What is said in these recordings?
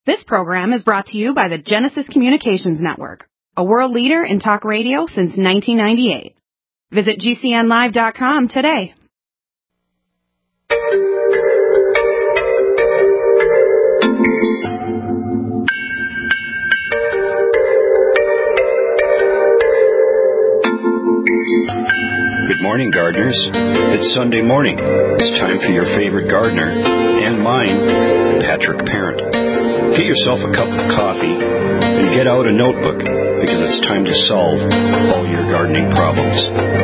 This program is brought to you by the Genesis Communications Network, a world leader in talk radio since 1998. Visit GCNlive.com today. Good morning, gardeners. It's Sunday morning. It's time for your favorite gardener, and mine, Patrick Parent. Get yourself a cup of coffee and get out a notebook, because it's time to solve all your gardening problems.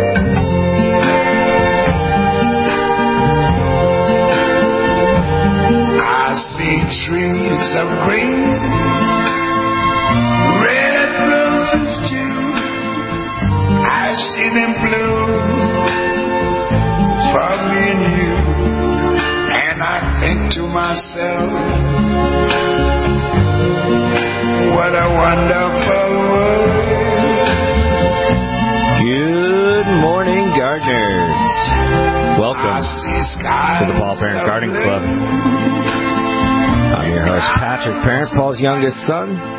I see trees of green, red roses too. I see them bloom for me and you, and I think to myself, what a wonderful world. Good morning, gardeners. Welcome to the Paul Parent Gardening Club. I'm your host, Patrick Parent, Paul's youngest son.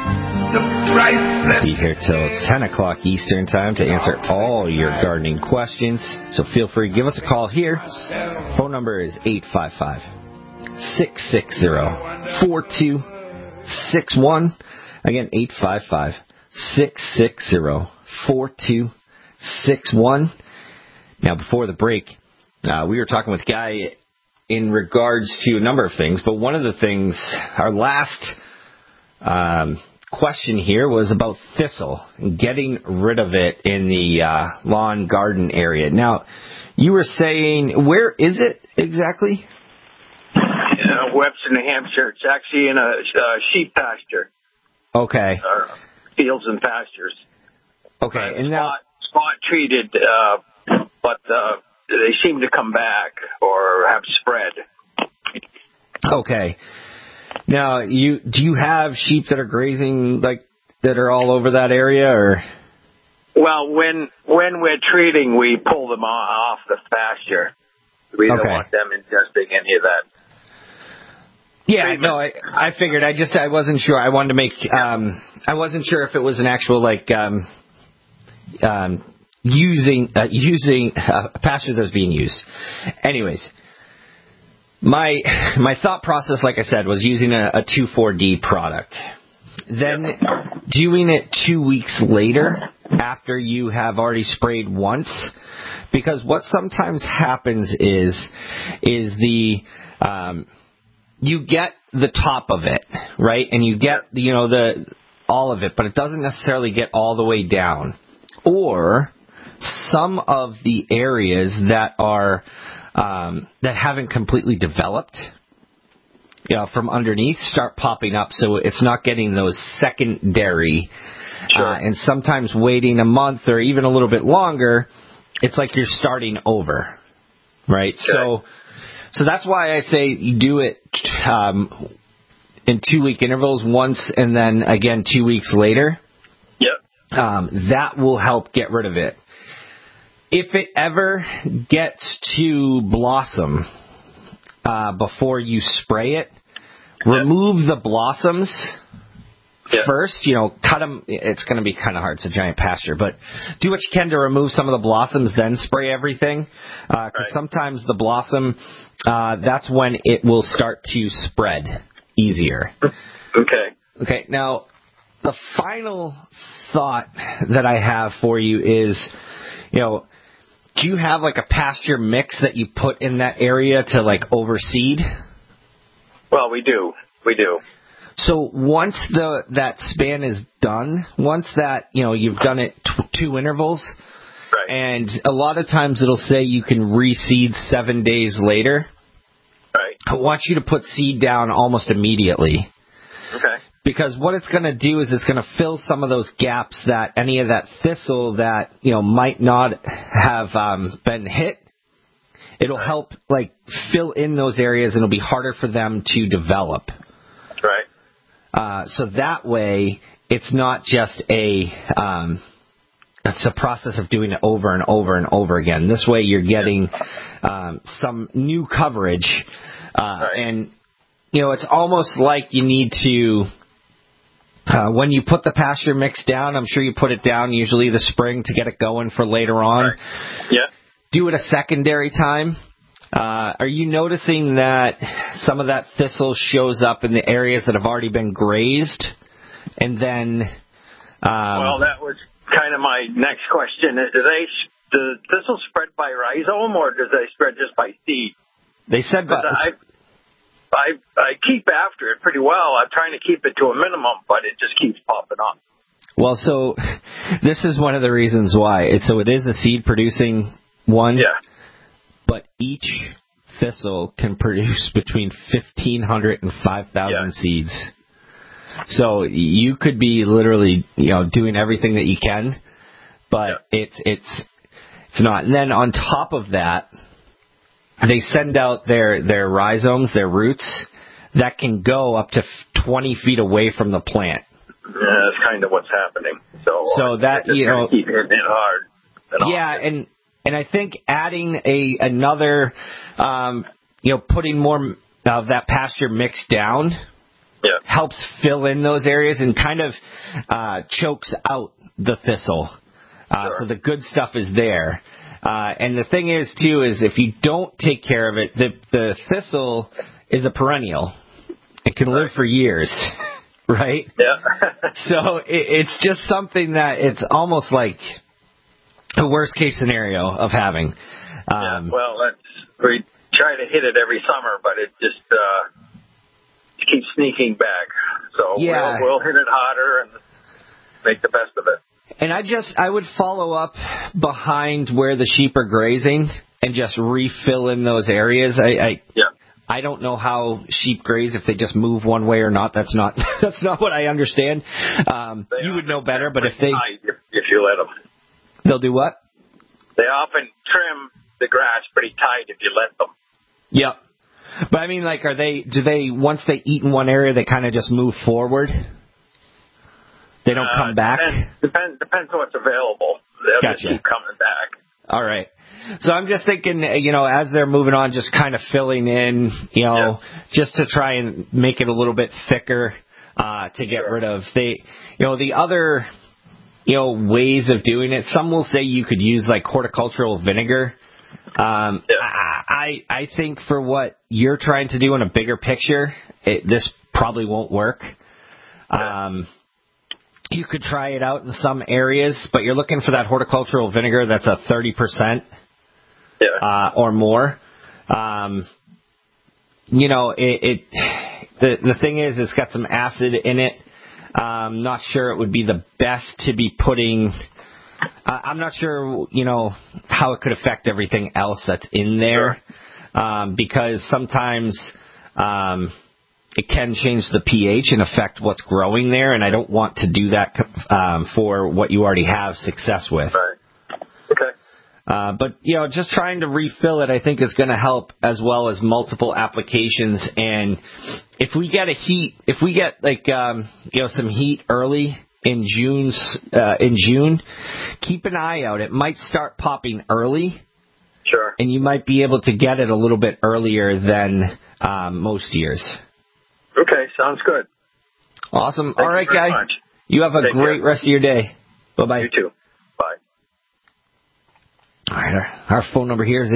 Be here till 10 o'clock Eastern Time to answer all your gardening questions. So feel free to give us a call here. Phone number is 855-660-4261. Again, 855-660-4261. Now, before the break, we were talking with Guy in regards to a number of things, but one of the things, our last question here was about thistle and getting rid of it in the lawn garden area. Now, you were saying, where is it exactly? Webster, New Hampshire. It's actually in a sheep pasture. Okay. Fields and pastures. Okay. And now, spot treated, but they seem to come back or have spread. Okay. Now, do you have sheep that are grazing, like, that are all over that area, or? Well, when we're treating, we pull them off the pasture. We don't want them ingesting any of that. Yeah, no, I figured. I wasn't sure. I wanted to make. I wasn't sure if it was an actual using a pasture that was being used. Anyways. My thought process, like I said, was using a 2,4-D product. Then doing it 2 weeks later after you have already sprayed once. Because what sometimes happens is the you get the top of it, right? And you get, all of it, but it doesn't necessarily get all the way down. Or some of the areas that are that haven't completely developed, from underneath start popping up, so it's not getting those secondary. Sure. And sometimes waiting a month or even a little bit longer, it's like you're starting over, right? Okay. So that's why I say you do it in 2-week intervals, once and then again 2 weeks later. Yep. That will help get rid of it. If it ever gets to blossom before you spray it, remove the blossoms first. Cut them. It's going to be kind of hard. It's a giant pasture. But do what you can to remove some of the blossoms, then spray everything. Because sometimes the blossom, that's when it will start to spread easier. Okay. Now, the final thought that I have for you is, do you have like a pasture mix that you put in that area to overseed? Well, we do. So once that span is done, once that, you've done it 2 intervals, and a lot of times it'll say you can reseed 7 days later. Right. I want you to put seed down almost immediately. Okay. Because what it's going to do is it's going to fill some of those gaps that any of that thistle that, might not have been hit. It'll help, fill in those areas, and it'll be harder for them to develop. Right. So that way, it's not just it's a process of doing it over and over and over again. This way, you're getting some new coverage, and it's almost like you need to, when you put the pasture mix down, I'm sure you put it down usually the spring to get it going for later on. Right. Yeah. Do it a secondary time. Are you noticing that some of that thistle shows up in the areas that have already been grazed? And then... well, that was kind of my next question. Does thistle spread by rhizome, or does they spread just by seed? They said by... I keep after it pretty well. I'm trying to keep it to a minimum, but it just keeps popping up. Well, so this is one of the reasons why. It is a seed-producing one. Yeah. But each thistle can produce between 1,500 and 5,000 seeds. So you could be literally, doing everything that you can, but it's not. And then on top of that, they send out their rhizomes, their roots, that can go up to 20 feet away from the plant. Yeah, that's kind of what's happening. So that, keep hitting it hard. Yeah, and I think adding another, putting more of that pasture mix down helps fill in those areas and kind of chokes out the thistle. So the good stuff is there. And the thing is, too, is if you don't take care of it, the thistle is a perennial. It can live for years, right? Yeah. So it's just something that it's almost like a worst-case scenario of having. Well, we try to hit it every summer, but it just keeps sneaking back. So we'll hit it harder and make the best of it. And I would follow up behind where the sheep are grazing and just refill in those areas. I don't know how sheep graze, if they just move one way or not. That's not what I understand. You would know better, but if you let them, they'll do what? They often trim the grass pretty tight if you let them. Yep. But I mean, like, do they once they eat in one area, they kind of just move forward? They don't come back? Depends on what's available. They'll just keep coming back. All right. So I'm just thinking, as they're moving on, just kind of filling in, just to try and make it a little bit thicker to get rid of. The other, ways of doing it, some will say you could use like horticultural vinegar. I think for what you're trying to do in a bigger picture, this probably won't work. You could try it out in some areas, but you're looking for that horticultural vinegar that's a 30% or more. The thing is, it's got some acid in it. I'm not sure it would be the best to be putting. I'm not sure, how it could affect everything else that's in there, because sometimes it can change the pH and affect what's growing there, and I don't want to do that for what you already have success with. Right. Okay. But, just trying to refill it, I think, is going to help, as well as multiple applications. And if we get some heat early in June, keep an eye out. It might start popping early. Sure. And you might be able to get it a little bit earlier than most years. Okay, sounds good. Awesome. Thank All right, you very guy. much. You have a great rest of your day. Bye-bye. You too. Bye. All right, our phone number here is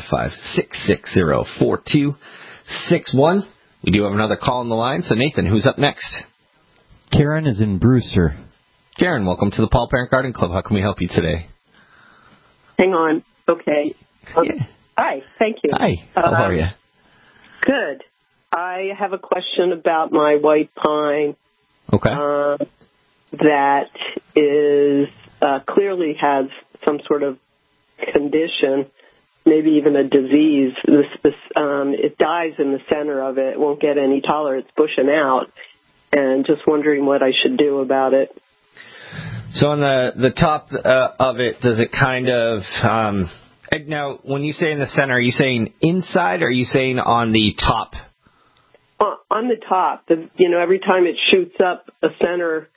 855-660-4261. We do have another call on the line. So, Nathan, who's up next? Karen is in Brewster. Karen, welcome to the Paul Parent Garden Club. How can we help you today? Hang on. Okay. Hi. Thank you. Hi. How are you? Good. I have a question about my white pine. Okay. That is clearly has some sort of condition, maybe even a disease. It dies in the center of it. It won't get any taller. It's bushing out. And just wondering what I should do about it. So on the top of it, does it kind of... now, when you say in the center, are you saying inside or are you saying on the top? On the top. Every time it shoots up a center,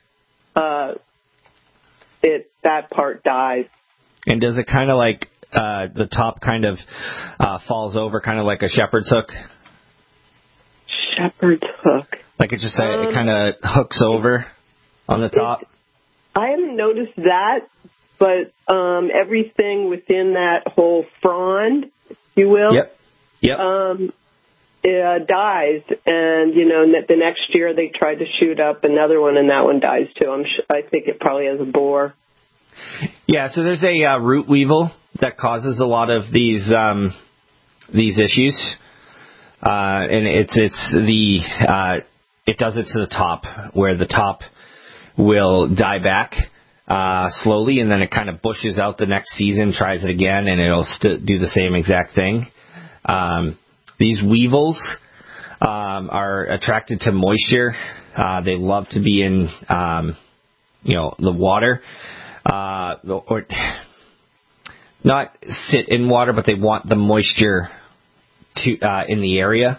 that part dies. And does it kind of like the top kind of falls over, kind of like a shepherd's hook? Shepherd's hook. Like it kind of hooks over on the top? I haven't noticed that, but everything within that whole frond, if you will, dies. And, the next year they tried to shoot up another one, and that one dies too. I think it probably has a borer. Yeah, so there's a root weevil that causes a lot of these issues, and it does it to the top, where the top will die back slowly, and then it kind of bushes out the next season, tries it again, and it'll do the same exact thing. These weevils are attracted to moisture. They love to be in the water. Or not sit in water, but they want the moisture in the area.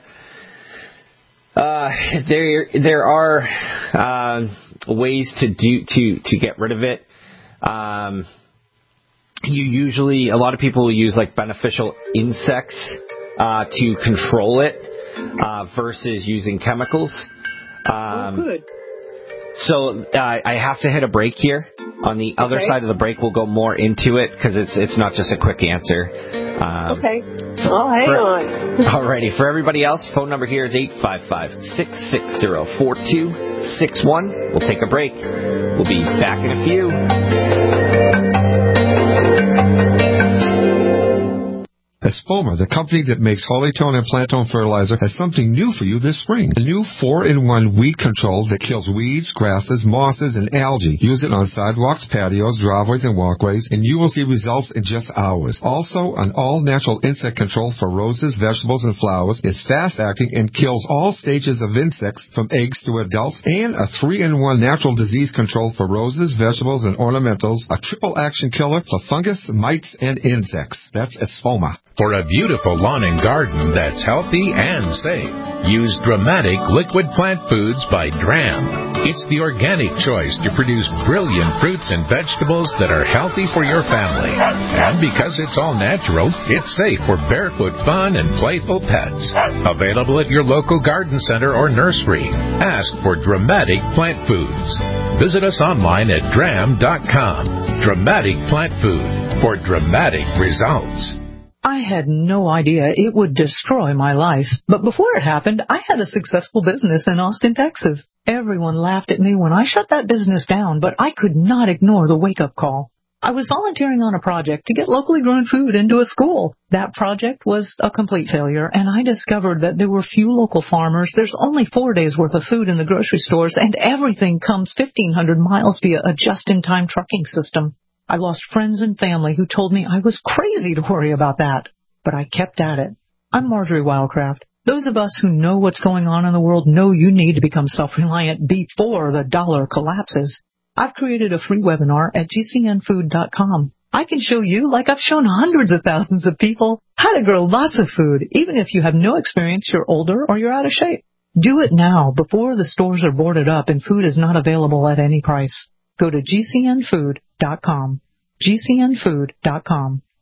There are ways to get rid of it. A lot of people will use like beneficial insects to control it versus using chemicals. Good. So I have to hit a break here. On the other side of the break, we'll go more into it because it's not just a quick answer. Okay. I'll hang on. Alrighty. For everybody else, phone number here is 855-660-4261. We'll take a break. We'll be back in a few. Espoma, the company that makes Hollytone and Plantone fertilizer, has something new for you this spring. A new 4-in-1 weed control that kills weeds, grasses, mosses, and algae. Use it on sidewalks, patios, driveways, and walkways, and you will see results in just hours. Also, an all-natural insect control for roses, vegetables, and flowers is fast-acting and kills all stages of insects from eggs to adults, and a 3-in-1 natural disease control for roses, vegetables, and ornamentals, a triple-action killer for fungus, mites, and insects. That's Espoma. For a beautiful lawn and garden that's healthy and safe, use Dramatic Liquid Plant Foods by Dram. It's the organic choice to produce brilliant fruits and vegetables that are healthy for your family. And because it's all natural, it's safe for barefoot fun and playful pets. Available at your local garden center or nursery. Ask for Dramatic Plant Foods. Visit us online at dram.com. Dramatic Plant Food for dramatic results. I had no idea it would destroy my life. But before it happened, I had a successful business in Austin, Texas. Everyone laughed at me when I shut that business down, but I could not ignore the wake-up call. I was volunteering on a project to get locally grown food into a school. That project was a complete failure, and I discovered that there were few local farmers. There's only 4 days' worth of food in the grocery stores, and everything comes 1,500 miles via a just-in-time trucking system. I lost friends and family who told me I was crazy to worry about that. But I kept at it. I'm Marjorie Wildcraft. Those of us who know what's going on in the world know you need to become self-reliant before the dollar collapses. I've created a free webinar at gcnfood.com. I can show you, like I've shown hundreds of thousands of people, how to grow lots of food, even if you have no experience, you're older, or you're out of shape. Do it now, before the stores are boarded up and food is not available at any price. Go to gcnfood.com. gcnfood.com.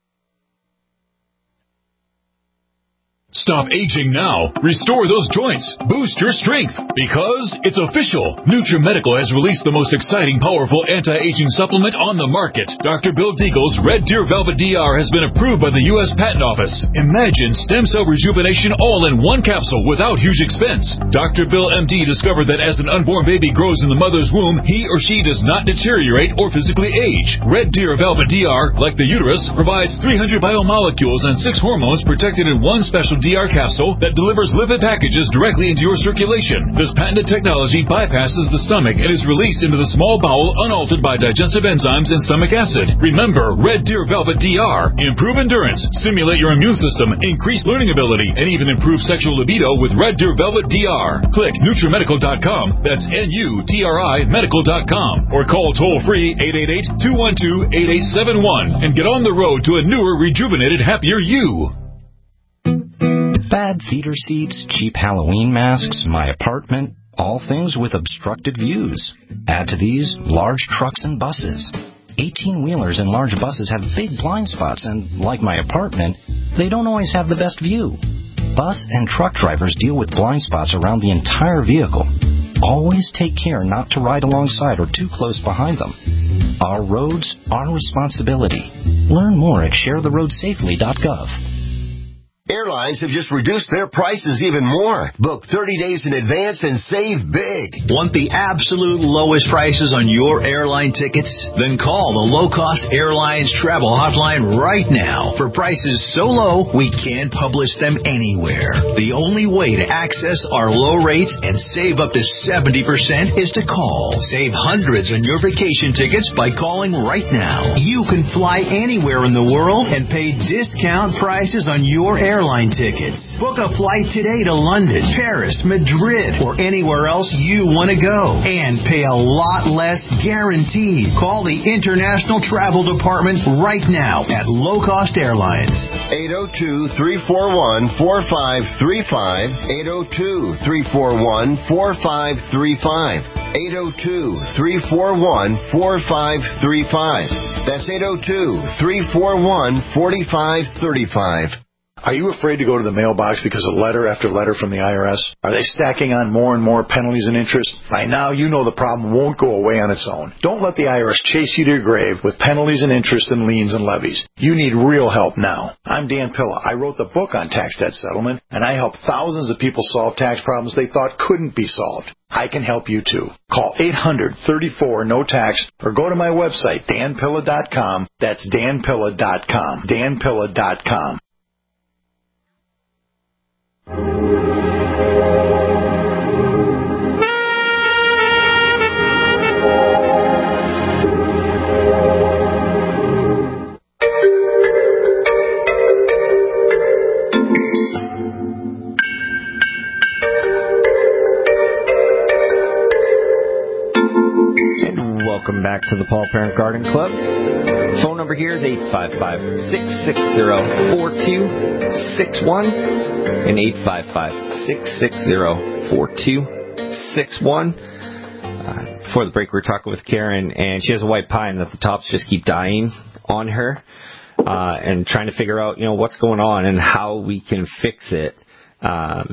Stop aging now. Restore those joints. Boost your strength. Because it's official. NutriMedical has released the most exciting, powerful anti-aging supplement on the market. Dr. Bill Deagle's Red Deer Velvet DR has been approved by the U.S. Patent Office. Imagine stem cell rejuvenation all in one capsule without huge expense. Dr. Bill MD discovered that as an unborn baby grows in the mother's womb, he or she does not deteriorate or physically age. Red Deer Velvet DR, like the uterus, provides 300 biomolecules and 6 hormones protected in one special DR capsule that delivers lipid packages directly into your circulation. This patented technology bypasses the stomach and is released into the small bowel unaltered by digestive enzymes and stomach acid. Remember, Red Deer Velvet DR. Improve endurance, stimulate your immune system, increase learning ability, and even improve sexual libido with Red Deer Velvet DR. Click NutriMedical.com, that's NUTRI medical.com, or call toll-free 888-212-8871 and get on the road to a newer, rejuvenated, happier you. Bad theater seats, cheap Halloween masks, my apartment, all things with obstructed views. Add to these, large trucks and buses. 18-wheelers and large buses have big blind spots, and like my apartment, they don't always have the best view. Bus and truck drivers deal with blind spots around the entire vehicle. Always take care not to ride alongside or too close behind them. Our roads, our responsibility. Learn more at sharetheroadsafely.gov. Airlines have just reduced their prices even more. Book 30 days in advance and save big. Want the absolute lowest prices on your airline tickets? Then call the Low Cost Airlines Travel Hotline right now for prices so low we can't publish them anywhere. The only way to access our low rates and save up to 70% is to call. Save hundreds on your vacation tickets by calling right now. You can fly anywhere in the world and pay discount prices on your airline tickets. Book a flight today to London, Paris, Madrid, or anywhere else you want to go and pay a lot less guaranteed. Call the International Travel Department right now at Low Cost Airlines. 802-341-4535. 802-341-4535. 802-341-4535. That's 802-341-4535. Are you afraid to go to the mailbox because of letter after letter from the IRS? Are they stacking on more and more penalties and interest? By now, you know the problem won't go away on its own. Don't let the IRS chase you to your grave with penalties and interest and liens and levies. You need real help now. I'm Dan Pilla. I wrote the book on tax debt settlement, and I help thousands of people solve tax problems they thought couldn't be solved. I can help you too. Call 800-34-NO-TAX or go to my website, danpilla.com. That's danpilla.com. danpilla.com. Welcome back to the Paul Parent Garden Club. Phone number here is 855-660-4261 and 855-660-4261. Before the break, we were talking with Karen, and she has a white pine that the tops just keep dying on her, and trying to figure out, what's going on and how we can fix it. And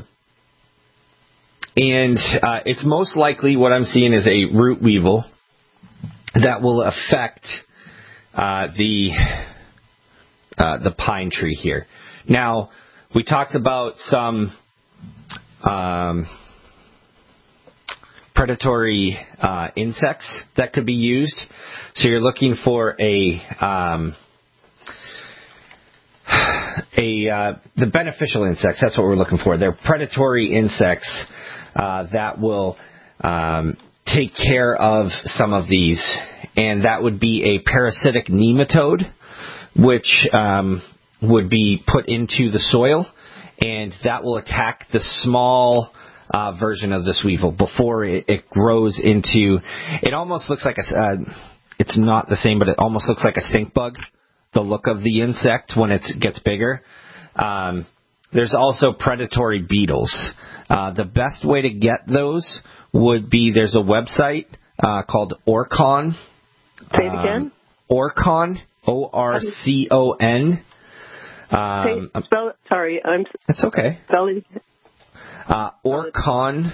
it's most likely what I'm seeing is a root weevil that will affect the pine tree here. Now, we talked about some predatory insects that could be used. So you're looking for the beneficial insects. That's what we're looking for. They're predatory insects that will take care of some of these, and that would be a parasitic nematode, which would be put into the soil, and that will attack the small version of this weevil before it grows into. It almost looks like it's not the same, but it almost looks like a stink bug, the look of the insect when it gets bigger. There's also predatory beetles. The best way to get those would be, there's a website called Orcon. Say it again? Orcon, O-R-C-O-N. Sorry, It's okay. Spelling. Orcon.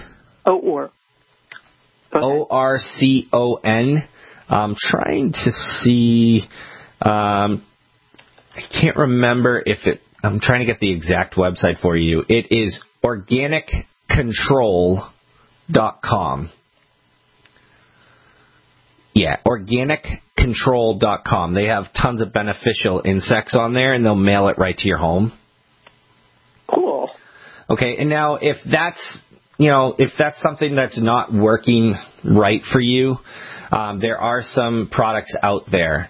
O-R-C-O-N. I'm trying to see. I can't remember I'm trying to get the exact website for you. It is organiccontrol.com. Yeah, organiccontrol.com. They have tons of beneficial insects on there, and they'll mail it right to your home. Cool. Okay, and now if that's something that's not working right for you, there are some products out there.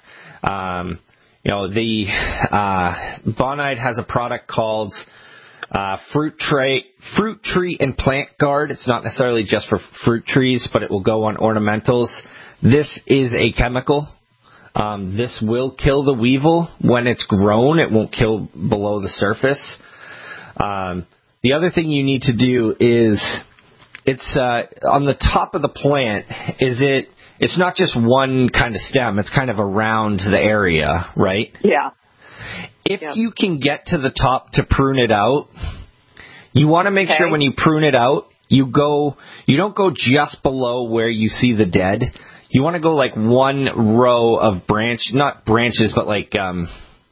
The Bonide has a product called Fruit Tree and Plant Guard. It's not necessarily just for fruit trees, but it will go on ornamentals. This is a chemical. This will kill the weevil when it's grown. It won't kill below the surface. The other thing you need to do is, it's on the top of the plant. It's not just one kind of stem. It's kind of around the area, right? Yeah. If you can get to the top to prune it out, You want to make sure when you prune it out, you don't go just below where you see the dead. You want to go like one row of not branches, but like the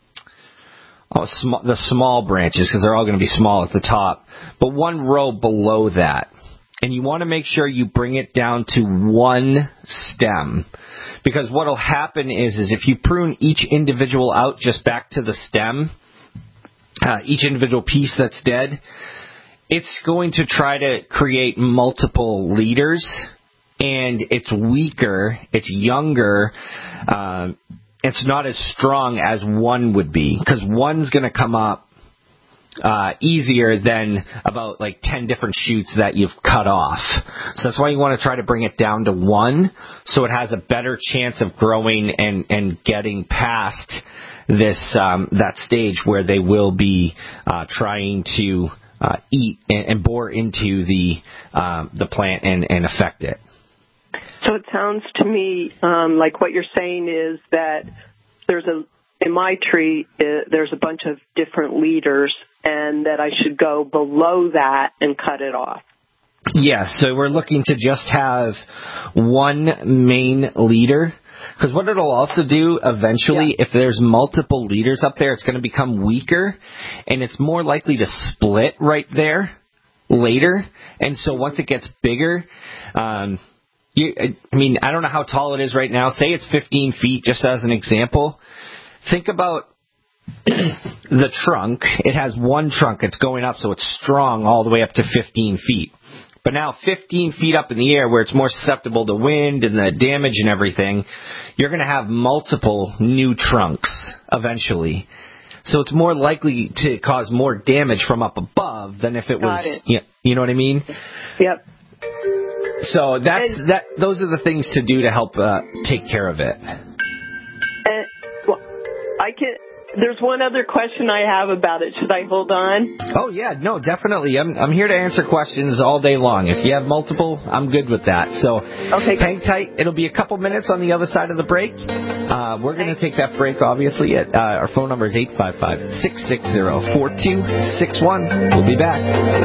small branches, because they're all going to be small at the top, but one row below that. And you want to make sure you bring it down to one stem. Because what will happen is if you prune each individual out just back to the stem, each individual piece that's dead, it's going to try to create multiple leaders, and it's weaker, it's younger, it's not as strong as one would be, because one's going to come up easier than about like 10 different shoots that you've cut off. So that's why you want to try to bring it down to one, so it has a better chance of growing and getting past this that stage where they will be trying to eat and bore into the plant and affect it. So it sounds to me like what you're saying is that in my tree, there's a bunch of different leaders, and that I should go below that and cut it off. Yeah, so we're looking to just have one main leader. Because what it'll also do eventually, if there's multiple leaders up there, it's going to become weaker, and it's more likely to split right there later. And so once it gets bigger, I don't know how tall it is right now. Say it's 15 feet, just as an example. Think about the trunk. It has one trunk. It's going up, so it's strong all the way up to 15 feet. But now 15 feet up in the air, where it's more susceptible to wind and the damage and everything, you're going to have multiple new trunks eventually. So it's more likely to cause more damage from up above than if it was, you know what I mean? Yep. So those are the things to do to help take care of it. There's one other question I have about it. Should I hold on? Oh, yeah. No, definitely. I'm here to answer questions all day long. If you have multiple, I'm good with that. So hang tight. It'll be a couple minutes on the other side of the break. We're going to take that break, obviously. Our phone number is 855-660-4261. We'll be back.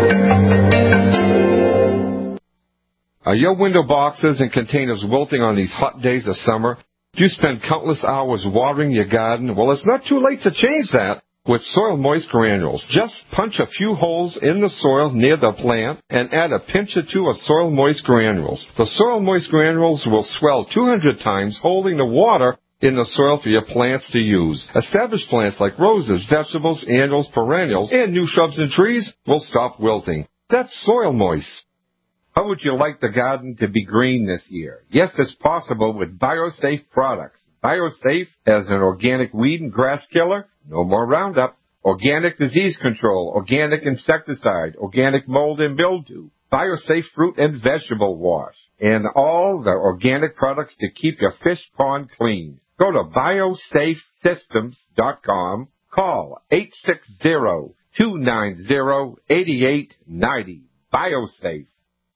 Are your window boxes and containers wilting on these hot days of summer? Do you spend countless hours watering your garden? Well, it's not too late to change that with Soil Moist Granules. Just punch a few holes in the soil near the plant and add a pinch or two of Soil Moist Granules. The Soil Moist Granules will swell 200 times, holding the water in the soil for your plants to use. Established plants like roses, vegetables, annuals, perennials, and new shrubs and trees will stop wilting. That's Soil Moist. How would you like the garden to be green this year? Yes, it's possible with BioSafe products. BioSafe as an organic weed and grass killer, no more Roundup. Organic disease control, organic insecticide, organic mold and mildew. BioSafe fruit and vegetable wash. And all the organic products to keep your fish pond clean. Go to biosafesystems.com. Call 860-290-8890. BioSafe.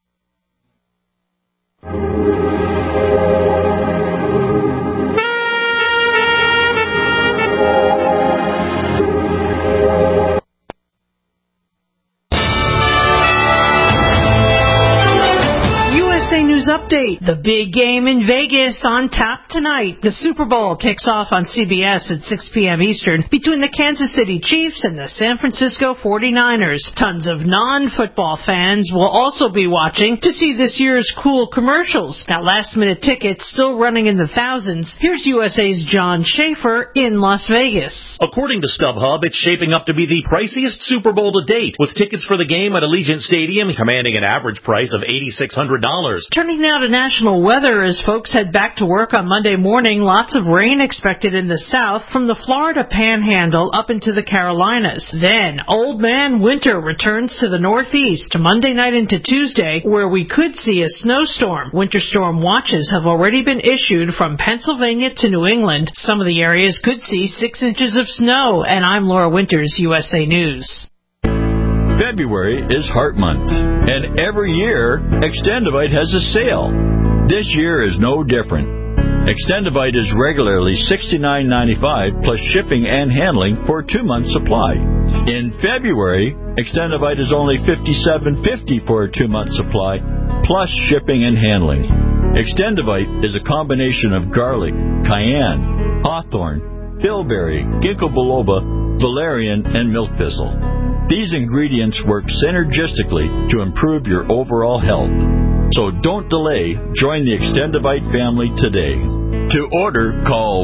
News update. The big game in Vegas on tap tonight. The Super Bowl kicks off on CBS at 6 p.m. Eastern between the Kansas City Chiefs and the San Francisco 49ers. Tons of non-football fans will also be watching to see this year's cool commercials. Now, last-minute tickets still running in the thousands. Here's USA's John Schaefer in Las Vegas. According to StubHub, it's shaping up to be the priciest Super Bowl to date, with tickets for the game at Allegiant Stadium commanding an average price of $8,600. Turning now to national weather as folks head back to work on Monday morning. Lots of rain expected in the south from the Florida Panhandle up into the Carolinas. Then Old Man Winter returns to the northeast Monday night into Tuesday, where we could see a snowstorm. Winter storm watches have already been issued from Pennsylvania to New England. Some of the areas could see 6 inches of snow. And I'm Laura Winters, USA News. February is Heart Month, and every year, Extendivite has a sale. This year is no different. Extendivite is regularly $69.95 plus shipping and handling for a 2-month supply. In February, Extendivite is only $57.50 for a 2-month supply plus shipping and handling. Extendivite is a combination of garlic, cayenne, hawthorn, bilberry, ginkgo biloba, valerian, and milk thistle. These ingredients work synergistically to improve your overall health. So don't delay. Join the Extendivite family today. To order, call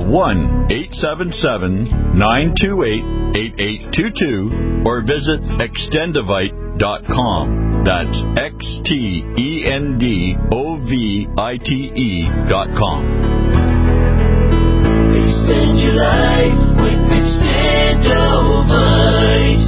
1-877-928-8822 or visit extendivite.com. That's XTENDOVITE.com. Extend your life with Extendovite.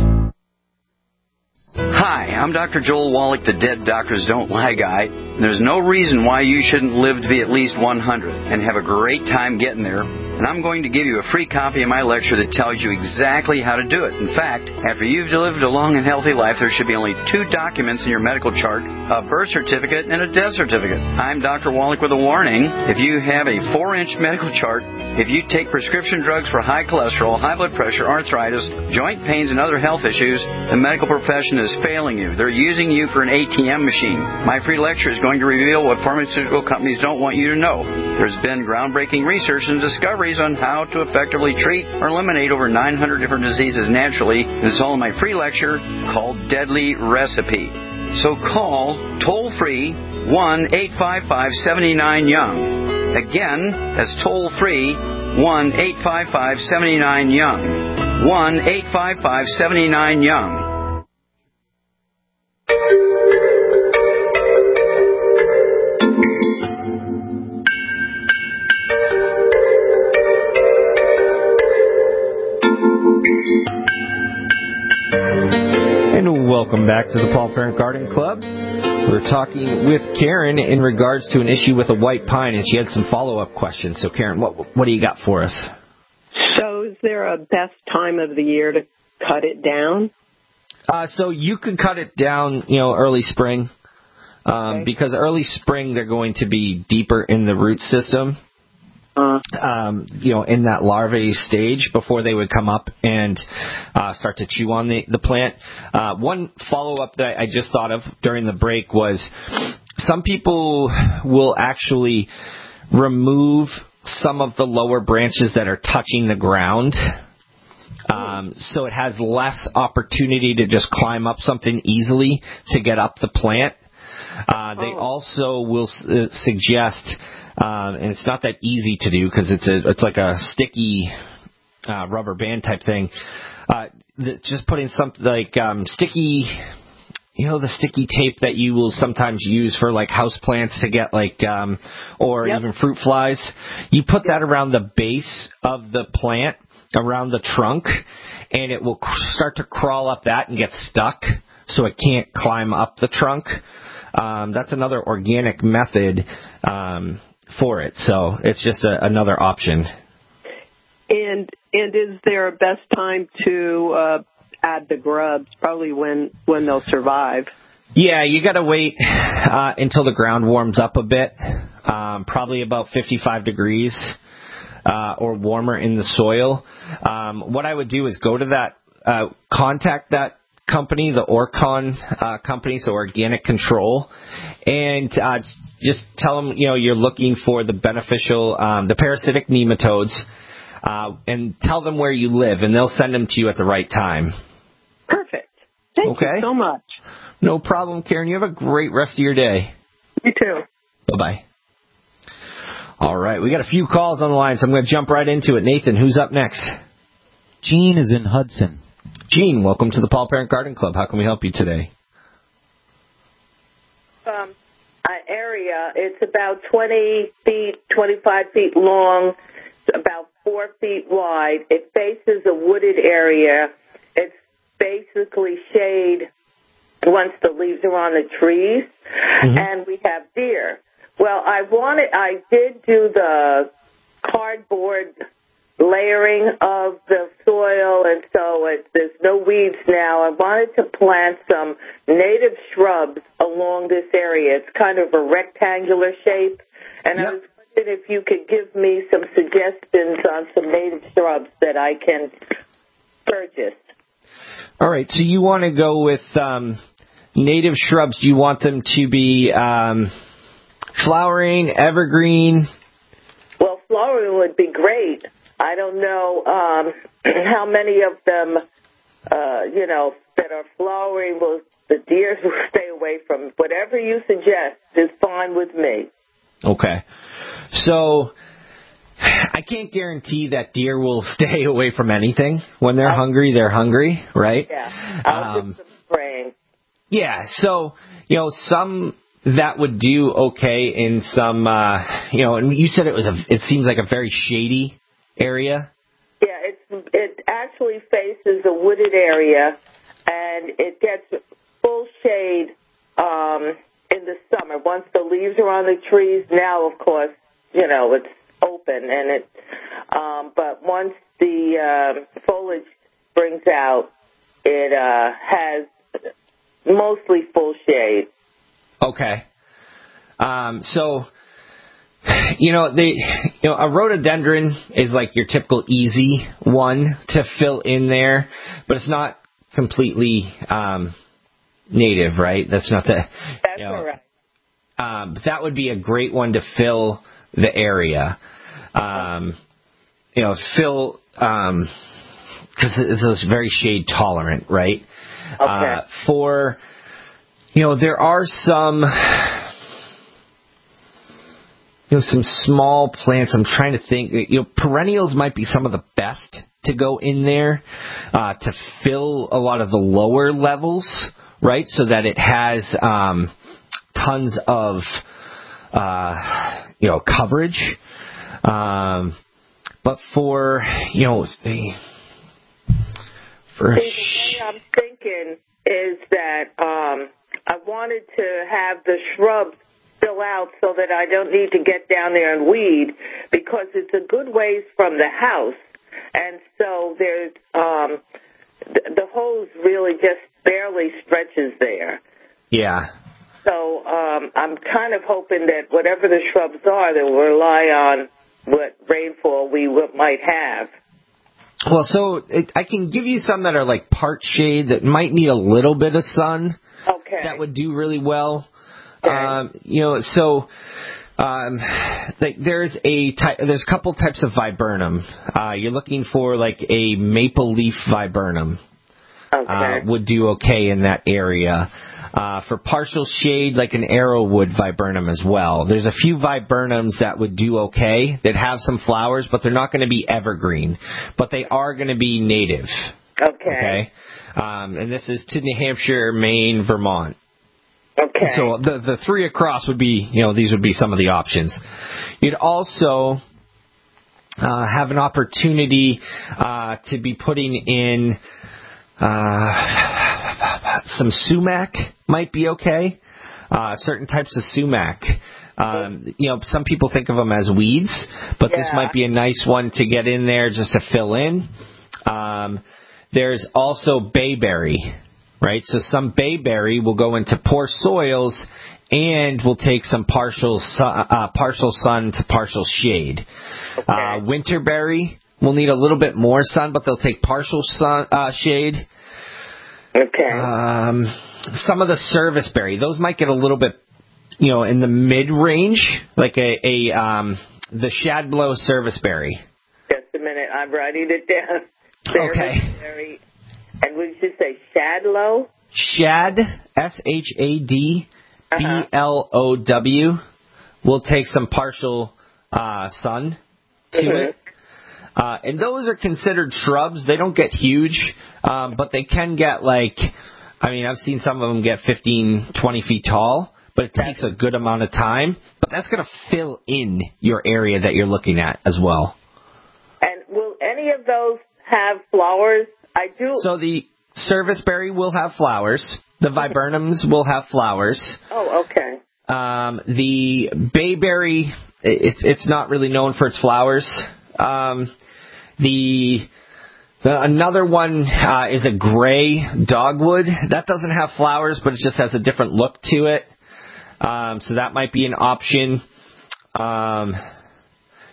Hi, I'm Dr. Joel Wallach, the Dead Doctors Don't Lie guy. There's no reason why you shouldn't live to be at least 100 and have a great time getting there. And I'm going to give you a free copy of my lecture that tells you exactly how to do it. In fact, after you've lived a long and healthy life, there should be only 2 documents in your medical chart, a birth certificate and a death certificate. I'm Dr. Wallach with a warning. If you have a 4-inch medical chart, if you take prescription drugs for high cholesterol, high blood pressure, arthritis, joint pains, and other health issues, the medical profession is failing you. They're using you for an ATM machine. My free lecture is going to reveal what pharmaceutical companies don't want you to know. There's been groundbreaking research and discoveries on how to effectively treat or eliminate over 900 different diseases naturally. And it's all in my free lecture called Deadly Recipe. So call toll-free 1-855-79-YOUNG. Again, that's toll-free 1-855-79-YOUNG. 1-855-79-YOUNG. And welcome back to the Paul Parent Garden Club. We're talking with Karen in regards to an issue with a white pine, and she had some follow-up questions. So, Karen, what do you got for us? So is there a best time of the year to cut it down? So you can cut it down, early spring, Okay. because early spring they're going to be deeper in the root system. In that larvae stage before they would come up and start to chew on the plant. One follow-up that I just thought of during the break was some people will actually remove some of the lower branches that are touching the ground. So it has less opportunity to just climb up something easily to get up the plant. They also will suggest, and it's not that easy to do because it's like a sticky rubber band type thing. Just putting something like sticky, the sticky tape that you will sometimes use for like house plants to get even fruit flies. You put that around the base of the plant, around the trunk, and it will start to crawl up that and get stuck, so it can't climb up the trunk. That's another organic method for it. So it's just another option. And is there a best time to add the grubs? Probably when they'll survive. Yeah, you got to wait until the ground warms up a bit, probably about 55 degrees or warmer in the soil. What I would do is go to that, contact that company, the Orcon company, so Organic Control, and just tell them, you're looking for the beneficial, the parasitic nematodes, and tell them where you live, and they'll send them to you at the right time. Perfect. Thank you so much. No problem, Karen. You have a great rest of your day. You too. Bye-bye. All right, we got a few calls on the line, so I'm going to jump right into it. Nathan, who's up next? Gene is in Hudson. Gene, welcome to the Paul Parent Garden Club. How can we help you today? Area. It's about 20 feet, 25 feet long, about 4 feet wide. It faces a wooded area. It's basically shade once the leaves are on the trees, and we have deer. Well, I did do the cardboard layering of the soil, and so there's no weeds now. I wanted to plant some native shrubs along this area. It's kind of a rectangular shape, and I was if you could give me some suggestions on some native shrubs that I can purchase. All right, so you want to go with native shrubs. Do you want them to be flowering, evergreen? Well, flowering would be great. I don't know how many of them, that are flowering the deer will stay away from. Whatever you suggest is fine with me. Okay. So I can't guarantee that deer will stay away from anything. When they're hungry, right? Yeah. I'll do some spraying. Yeah. So, some that would do okay in some, and you said it seems like a very shady area. Yeah, it actually faces a wooded area, and it gets full shade in the summer. Once the leaves are on the trees, now of course, it's open, and but once the foliage springs out, it has mostly full shade. Okay. So, a rhododendron is like your typical easy one to fill in there, but it's not completely native, right? That's not the. That's correct. But that would be a great one to fill the area. Fill because it's very shade tolerant, right? Okay. There are some. Some small plants. I'm trying to think. Perennials might be some of the best to go in there to fill a lot of the lower levels, right? So that it has tons of coverage. But the way I'm thinking is that I wanted to have the shrubs fill out so that I don't need to get down there and weed, because it's a good ways from the house, and so there's the hose really just barely stretches there. Yeah. So I'm kind of hoping that whatever the shrubs are, that will rely on what rainfall we might have. Well, so I can give you some that are like part shade that might need a little bit of sun. Okay. That would do really well. Okay. There's a couple types of viburnum. You're looking for like a maple leaf viburnum. Okay. Would do okay in that area. For partial shade, like an arrowwood viburnum as well. There's a few viburnums that would do okay, that have some flowers, but they're not going to be evergreen. But they are going to be native. Okay. And this is to New Hampshire, Maine, Vermont. Okay. So the three across would be, these would be some of the options. You'd also have an opportunity to be putting in some sumac might be okay. Certain types of sumac. Some people think of them as weeds, but this might be a nice one to get in there just to fill in. There's also bayberry, right? So some bayberry will go into poor soils and will take some partial sun to partial shade. Okay. Winterberry will need a little bit more sun, but they'll take partial sun shade. Okay. Some of the serviceberry, those might get a little bit, in the mid-range, like the shadblow serviceberry. Just a minute, I'm writing it down. Okay. And would you say shadlow? Shad, SHADBLOW, will take some partial sun to it. And those are considered shrubs. They don't get huge, but they can get I've seen some of them get 15, 20 feet tall, but it takes a good amount of time. But that's going to fill in your area that you're looking at as well. And will any of those have flowers? I do. So the serviceberry will have flowers. The viburnums will have flowers. Oh, okay. The bayberry, it's not really known for its flowers. Another one is a gray dogwood. That doesn't have flowers, but it just has a different look to it. So that might be an option.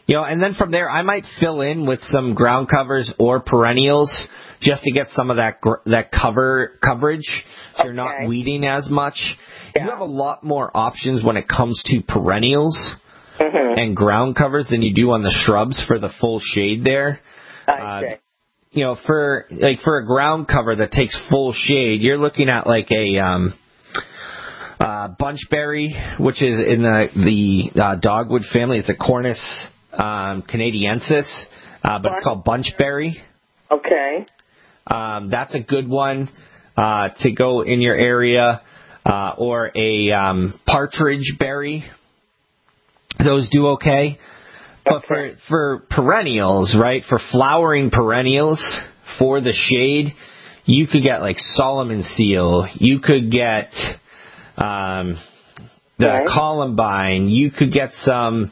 And then from there, I might fill in with some ground covers or perennials just to get some of that coverage, so you're not weeding as much. Yeah. You have a lot more options when it comes to perennials and ground covers than you do on the shrubs for the full shade there. I see. For a ground cover that takes full shade, you're looking at like a bunchberry, which is in the dogwood family. It's a Cornus canadiensis, but it's called bunchberry. Okay. That's a good one to go in your area, or a partridge berry. Those do okay. But for perennials, right, for flowering perennials, for the shade, you could get like Solomon seal. You could get the columbine. You could get some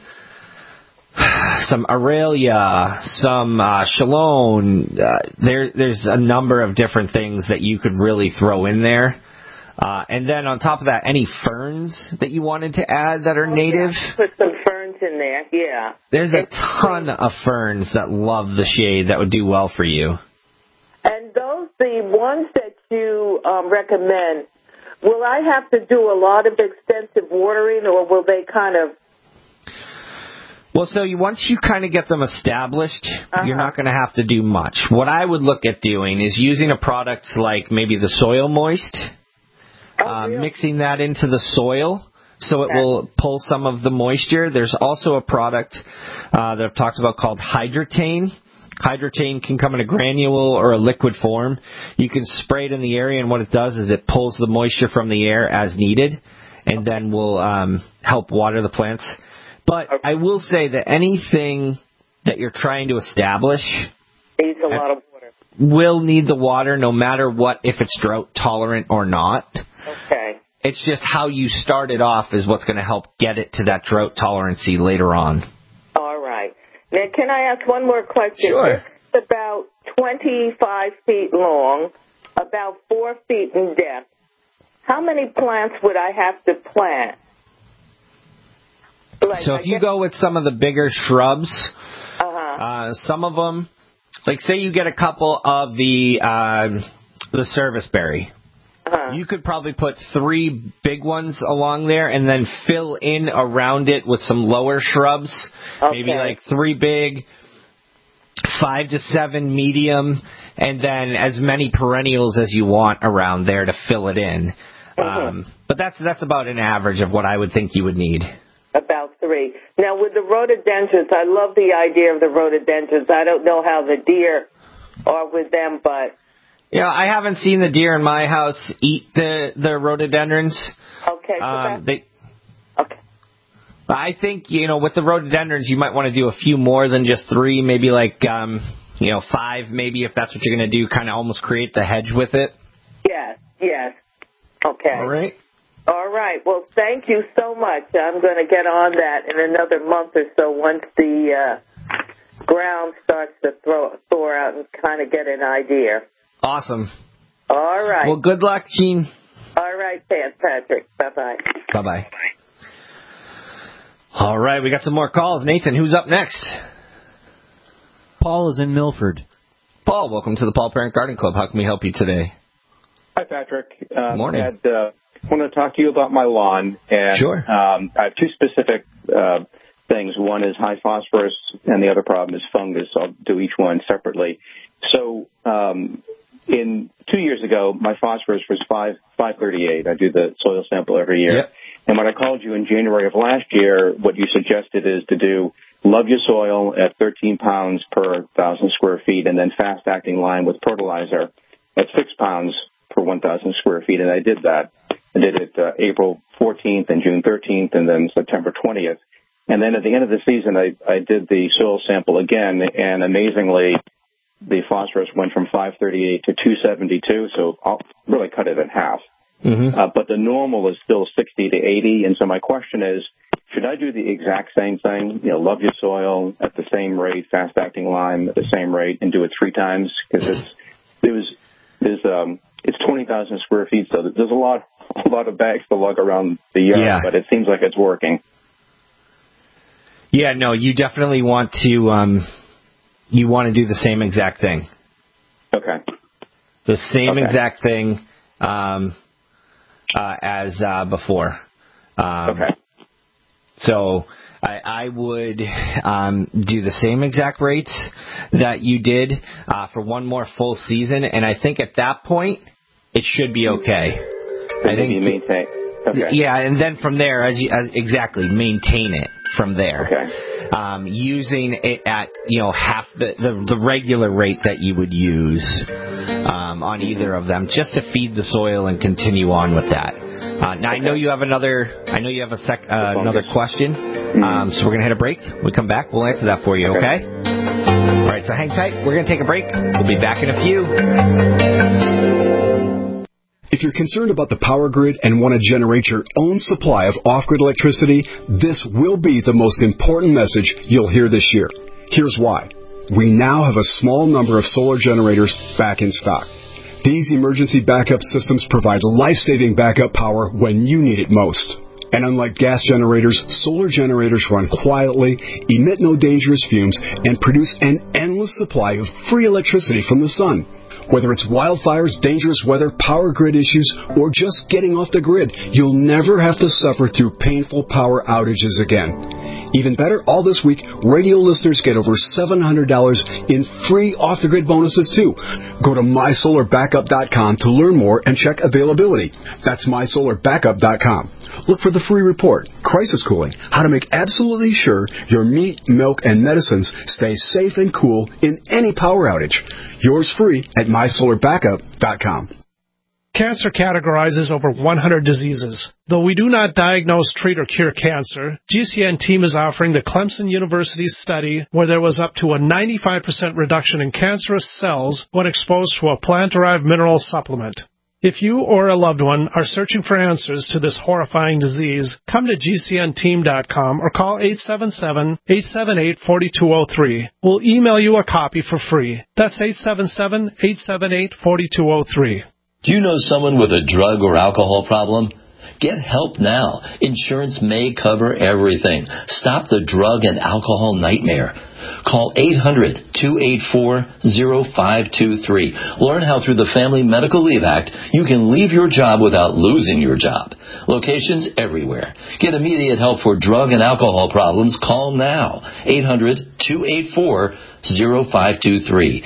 Aurelia, some Chalone. There's a number of different things that you could really throw in there. And then on top of that, any ferns that you wanted to add that are native. Yeah, put some ferns in there, yeah. There's a ton of ferns that love the shade that would do well for you. And the ones that you recommend, will I have to do a lot of extensive watering, or will they kind of... Well, so once you kind of get them established, you're not going to have to do much. What I would look at doing is using a product like maybe the Soil Moist, mixing that into the soil so it will pull some of the moisture. There's also a product that I've talked about called Hydratane. Hydratane can come in a granule or a liquid form. You can spray it in the area, and what it does is it pulls the moisture from the air as needed, and then will help water the plants. But I will say that anything that you're trying to establish needs a lot of water. Will need the water no matter what, if it's drought tolerant or not. Okay. It's just how you start it off is what's going to help get it to that drought tolerancy later on. All right. Now, can I ask one more question? Sure. It's about 25 feet long, about 4 feet in depth. How many plants would I have to plant? So if you go with some of the bigger shrubs, some of them, like say you get a couple of the serviceberry, you could probably put 3 big ones along there and then fill in around it with some lower shrubs, maybe like 3 big, 5 to 7 medium, and then as many perennials as you want around there to fill it in. But that's about an average of what I would think you would need. About 3. Now, with the rhododendrons, I love the idea of the rhododendrons. I don't know how the deer are with them, but... I haven't seen the deer in my house eat the rhododendrons. Okay. Okay. I think, with the rhododendrons, you might want to do a few more than just 3, maybe like, 5, maybe, if that's what you're going to do, kind of almost create the hedge with it. Yes. Okay. All right. All right. Well, thank you so much. I'm going to get on that in another month or so once the ground starts to thaw out and kind of get an idea. Awesome. All right. Well, good luck, Gene. All right, Patrick. Bye-bye. Bye-bye. All right, we got some more calls. Nathan, who's up next? Paul is in Milford. Paul, welcome to the Paul Parent Garden Club. How can we help you today? Hi, Patrick. Morning. I want to talk to you about my lawn. And, sure. I have 2 specific things. One is high phosphorus, and the other problem is fungus. I'll do each one separately. So, 2 years ago, my phosphorus was 538. I do the soil sample every year. Yep. And when I called you in January of last year, what you suggested is to do Love Your Soil at 13 pounds per 1,000 square feet, and then fast-acting lime with fertilizer at 6 pounds per 1,000 square feet, and I did that. I did it April 14th and June 13th and then September 20th. And then at the end of the season, I did the soil sample again, and amazingly, the phosphorus went from 538 to 272, so I'll really cut it in half. But the normal is still 60 to 80, and so my question is, should I do the exact same thing, Love Your Soil at the same rate, fast-acting lime at the same rate, and do it 3 times? Because it's 20,000 square feet, so there's a lot of bags to lug around the yard, but it seems like it's working. Yeah, no, you definitely want to do the same exact thing. Okay. The same exact thing as before. Okay. So I would do the same exact rates that you did for one more full season, and I think at that point it should be okay. I think you maintain. Okay. Yeah, and then from there, exactly, maintain it from there. Okay. Using it at half the regular rate that you would use on either of them, just to feed the soil and continue on with that. Now I know you have another question, so we're gonna hit a break. When we come back, we'll answer that for you. Okay? All right, so hang tight. We're gonna take a break. We'll be back in a few. If you're concerned about the power grid and want to generate your own supply of off-grid electricity, this will be the most important message you'll hear this year. Here's why. We now have a small number of solar generators back in stock. These emergency backup systems provide life-saving backup power when you need it most. And unlike gas generators, solar generators run quietly, emit no dangerous fumes, and produce an endless supply of free electricity from the sun. Whether it's wildfires, dangerous weather, power grid issues, or just getting off the grid, you'll never have to suffer through painful power outages again. Even better, all this week, radio listeners get over $700 in free off-the-grid bonuses, too. Go to mysolarbackup.com to learn more and check availability. That's mysolarbackup.com. Look for the free report, Crisis Cooling, how to make absolutely sure your meat, milk, and medicines stay safe and cool in any power outage. Yours free at mysolarbackup.com. Cancer categorizes over 100 diseases. Though we do not diagnose, treat, or cure cancer, GCN team is offering the Clemson University study where there was up to a 95% reduction in cancerous cells when exposed to a plant-derived mineral supplement. If you or a loved one are searching for answers to this horrifying disease, come to GCNteam.com or call 877-878-4203. We'll email you a copy for free. That's 877-878-4203. Do you know someone with a drug or alcohol problem? Get help now. Insurance may cover everything. Stop the drug and alcohol nightmare. Call 800-284-0523. Learn how through the Family Medical Leave Act you can leave your job without losing your job. Locations everywhere. Get immediate help for drug and alcohol problems. Call now. 800-284-0523.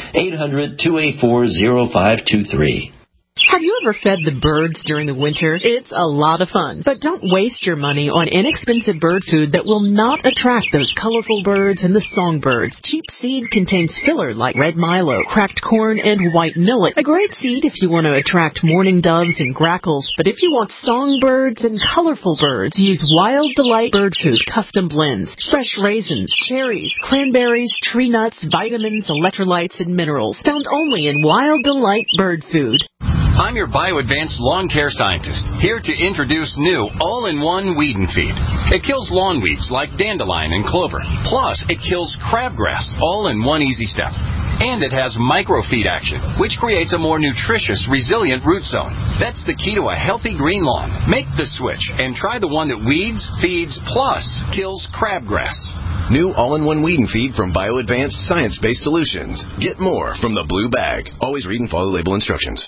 800-284-0523. Have you ever fed the birds during the winter? It's a lot of fun. But don't waste your money on inexpensive bird food that will not attract those colorful birds and the songbirds. Cheap seed contains filler like red milo, cracked corn, and white millet. A great seed if you want to attract mourning doves and grackles. But if you want songbirds and colorful birds, use Wild Delight Bird Food Custom Blends. Fresh raisins, cherries, cranberries, tree nuts, vitamins, electrolytes, and minerals. Found only in Wild Delight Bird Food. I'm your BioAdvanced lawn care scientist, here to introduce new all-in-one weed and feed. It kills lawn weeds like dandelion and clover. Plus, it kills crabgrass, all in one easy step. And it has microfeed action, which creates a more nutritious, resilient root zone. That's the key to a healthy green lawn. Make the switch and try the one that weeds, feeds, plus kills crabgrass. New all-in-one weed and feed from BioAdvanced science-based solutions. Get more from the blue bag. Always read and follow label instructions.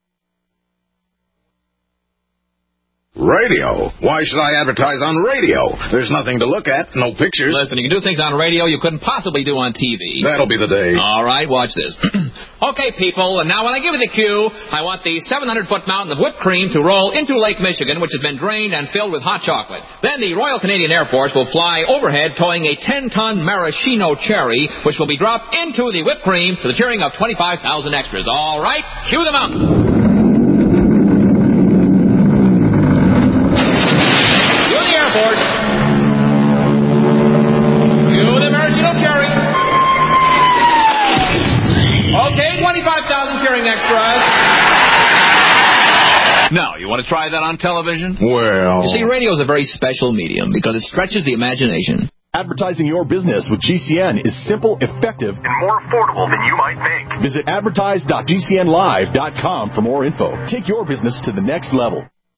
Radio? Why should I advertise on radio? There's nothing to look at, no pictures. Listen, you can do things on radio you couldn't possibly do on TV. That'll be the day. All right, watch this. Okay, people, and now when I give you the cue, I want the 700-foot mountain of whipped cream to roll into Lake Michigan, which has been drained and filled with hot chocolate. Then the Royal Canadian Air Force will fly overhead towing a 10-ton maraschino cherry, which will be dropped into the whipped cream to the cheering of 25,000 extras. All right, cue the mountain. Okay, 25,000 cheering extras. Now, you want to try that on television? Well... You see, radio is a very special medium because it stretches the imagination. Advertising your business with GCN is simple, effective, and more affordable than you might think. Visit advertise.gcnlive.com for more info. Take your business to the next level.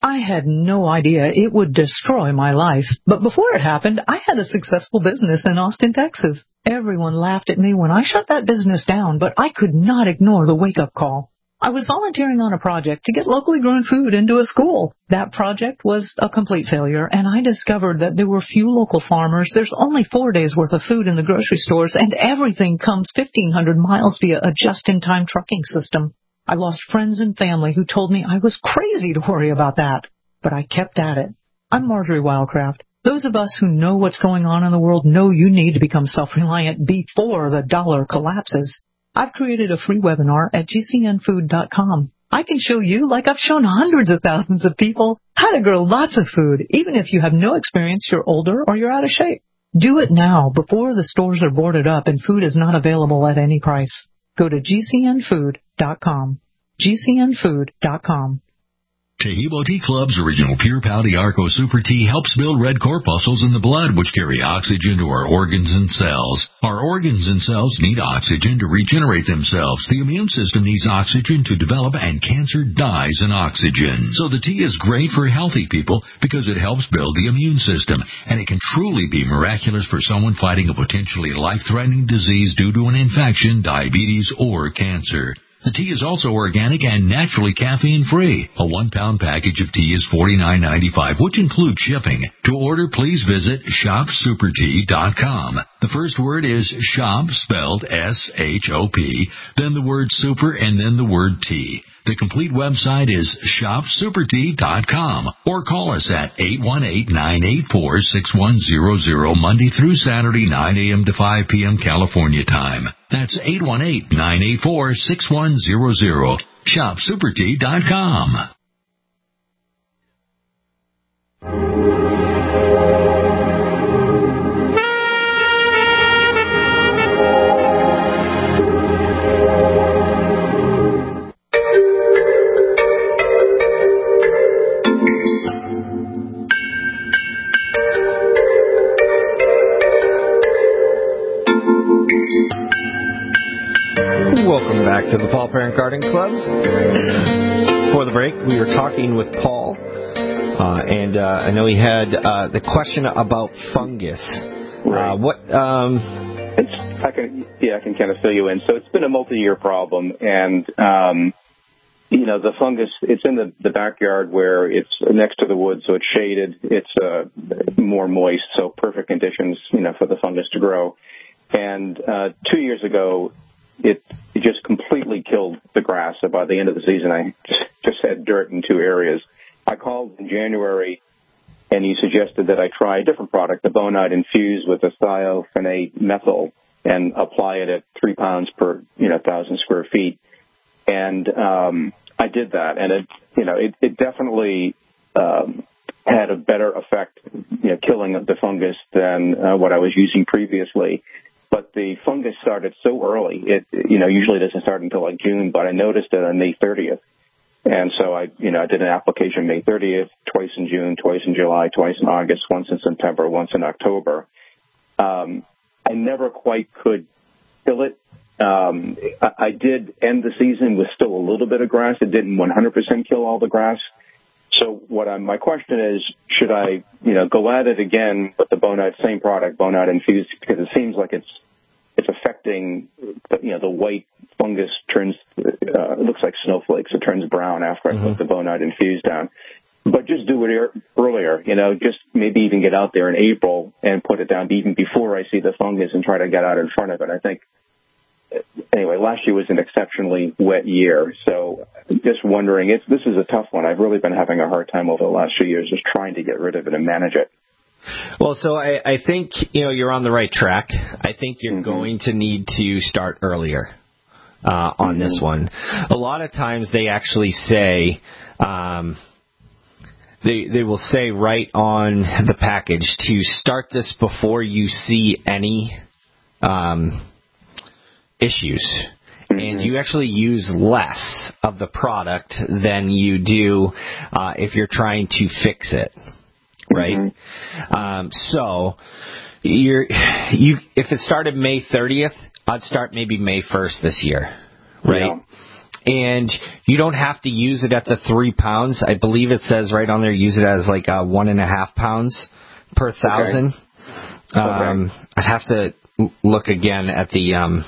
I had no idea it would destroy my life. But before it happened, I had a successful business in Austin, Texas. Everyone laughed at me when I shut that business down, but I could not ignore the wake-up call. I was volunteering on a project to get locally grown food into a school. That project was a complete failure, and I discovered that there were few local farmers. There's only 4 days' worth of food in the grocery stores, and everything comes 1,500 miles via a just-in-time trucking system. I lost friends and family who told me I was crazy to worry about that, but I kept at it. I'm Marjorie Wildcraft. Those of us who know what's going on in the world know you need to become self-reliant before the dollar collapses. I've created a free webinar at gcnfood.com. I can show you, like I've shown hundreds of thousands of people, how to grow lots of food, even if you have no experience, you're older, or you're out of shape. Do it now, before the stores are boarded up and food is not available at any price. Go to gcnfood.com. gcnfood.com. Taheebo Tea Club's original Pure Pouty Arco Super Tea helps build red corpuscles in the blood, which carry oxygen to our organs and cells. Our organs and cells need oxygen to regenerate themselves. The immune system needs oxygen to develop, and cancer dies in oxygen. So the tea is great for healthy people because it helps build the immune system, and it can truly be miraculous for someone fighting a potentially life-threatening disease due to an infection, diabetes, or cancer. The tea is also organic and naturally caffeine-free. A 1-pound package of tea is $49.95, which includes shipping. To order, please visit shopsupertea.com. The first word is shop, spelled S-H-O-P, then the word super, and then the word tea. The complete website is shopsupertea.com, or call us at 818-984-6100, Monday through Saturday, 9 a.m. to 5 p.m. California time. That's 818-984-6100. shopsupertea.com. Welcome back to the Paul Parent Garden Club. Before the break, we were talking with Paul, and I know he had the question about fungus. Right. I can kind of fill you in. So it's been a multi-year problem, and the fungus, it's in the backyard where it's next to the woods, so it's shaded. It's more moist, so perfect conditions, for the fungus to grow. And 2 years ago, it just completely killed the grass. So by the end of the season, I just had dirt in 2 areas. I called in January, and he suggested that I try a different product, the Bonide infused with a thiophanate methyl, and apply it at 3 pounds per 1,000 square feet. And I did that, and it definitely had a better effect, killing the fungus than what I was using previously. But the fungus started so early. It usually doesn't start until like June, but I noticed it on May 30th. And so I did an application May 30th, twice in June, twice in July, twice in August, once in September, once in October. I never quite could kill it. I did end the season with still a little bit of grass. It didn't 100% kill all the grass. So my question is, should I, go at it again with the Bonide, same product, Bonide infused, because it seems like it's affecting, the white fungus turns, it looks like snowflakes. It turns brown after I put the Bonide infused down. But just do it earlier, just maybe even get out there in April and put it down even before I see the fungus and try to get out in front of it. I think, anyway, last year was an exceptionally wet year. So just wondering, this is a tough one. I've really been having a hard time over the last few years just trying to get rid of it and manage it. Well, so I think, you're on the right track. I think you're going to need to start earlier on this one. A lot of times they actually say, they will say right on the package to start this before you see any issues. And you actually use less of the product than you do if you're trying to fix it. Right? So if it started May 30th, I'd start maybe May 1st this year. Right? Yeah. and you don't have to use it at the 3 pounds. I believe it says right on there, use it as like 1.5 pounds per 1,000. Okay. I'd have to look again at the... Yeah,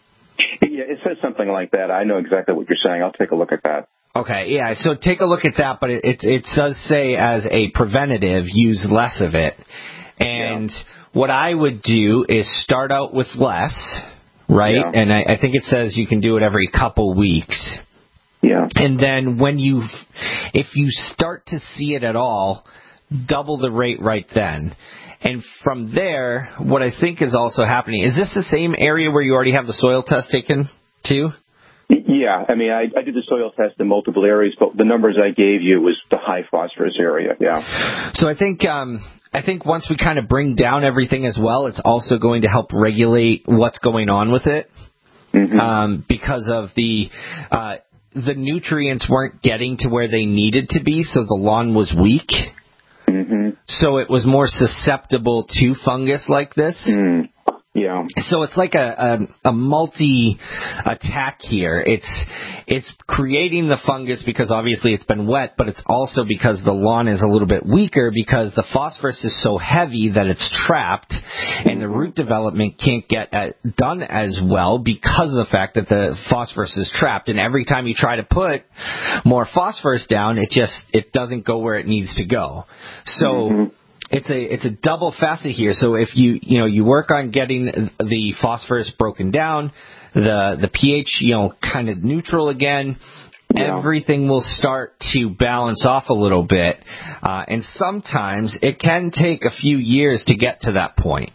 it says something like that. I know exactly what you're saying. I'll take a look at that. Okay, yeah, so take a look at that, but it does say as a preventative, use less of it. And what I would do is start out with less, right? Yeah. And I think it says you can do it every couple weeks. Yeah. And then if you start to see it at all, double the rate right then. And from there, what I think is also happening, is this the same area where you already have the soil test taken too? Yeah, I mean, I did the soil test in multiple areas, but the numbers I gave you was the high phosphorus area, yeah. So I think once we kind of bring down everything as well, it's also going to help regulate what's going on with it, because of the nutrients weren't getting to where they needed to be, so the lawn was weak. So it was more susceptible to fungus like this. Yeah. So it's like a multi-attack here. It's creating the fungus because obviously it's been wet, but it's also because the lawn is a little bit weaker because the phosphorus is so heavy that it's trapped, and the root development can't get done as well because of the fact that the phosphorus is trapped. And every time you try to put more phosphorus down, it doesn't go where it needs to go. So it's a double facet here. So if you work on getting the phosphorus broken down, the pH kind of neutral again, everything will start to balance off a little bit. And sometimes it can take a few years to get to that point.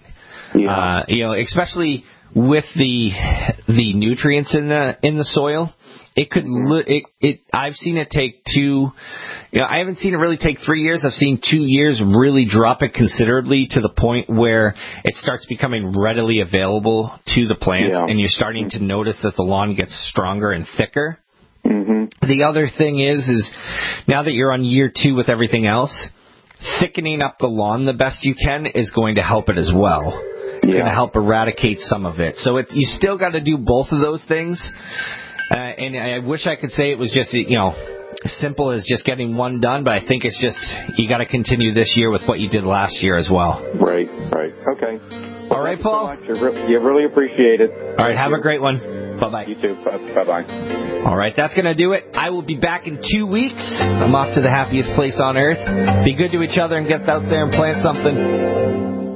Especially with the nutrients in the soil. It could. I've seen it take I haven't seen it really take 3 years. I've seen 2 years really drop it considerably to the point where it starts becoming readily available to the plants, and you're starting to notice that the lawn gets stronger and thicker. The other thing is now that you're on year 2 with everything else, thickening up the lawn the best you can is going to help it as well. It's going to help eradicate some of it. So you still got to do both of those things. And I wish I could say it was just, simple as just getting one done, but I think it's just you got to continue this year with what you did last year as well. Right. Okay. Well, all right, Paul. So you really appreciate it. All right, have a great one. Bye-bye. You too. Bye-bye. All right, that's going to do it. I will be back in 2 weeks. I'm off to the happiest place on earth. Be good to each other and get out there and plant something.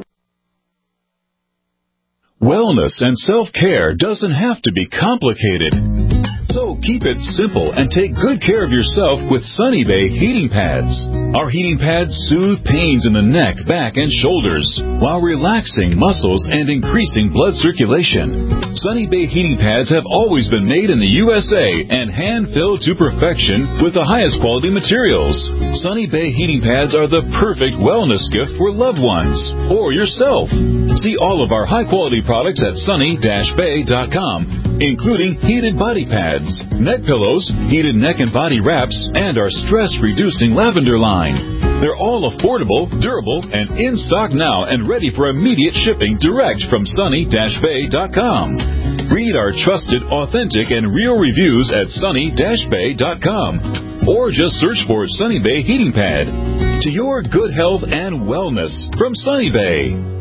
Wellness and self-care doesn't have to be complicated. So keep it simple and take good care of yourself with Sunny Bay heating pads. Our heating pads soothe pains in the neck, back, and shoulders while relaxing muscles and increasing blood circulation. Sunny Bay heating pads have always been made in the USA and hand-filled to perfection with the highest quality materials. Sunny Bay heating pads are the perfect wellness gift for loved ones or yourself. See all of our high-quality products at sunny-bay.com, including heated body pads, neck pillows, heated neck and body wraps, and our stress-reducing lavender line. They're all affordable, durable, and in stock now and ready for immediate shipping direct from sunny-bay.com. Read our trusted, authentic, and real reviews at sunny-bay.com. Or just search for Sunny Bay Heating Pad. To your good health and wellness from Sunny Bay.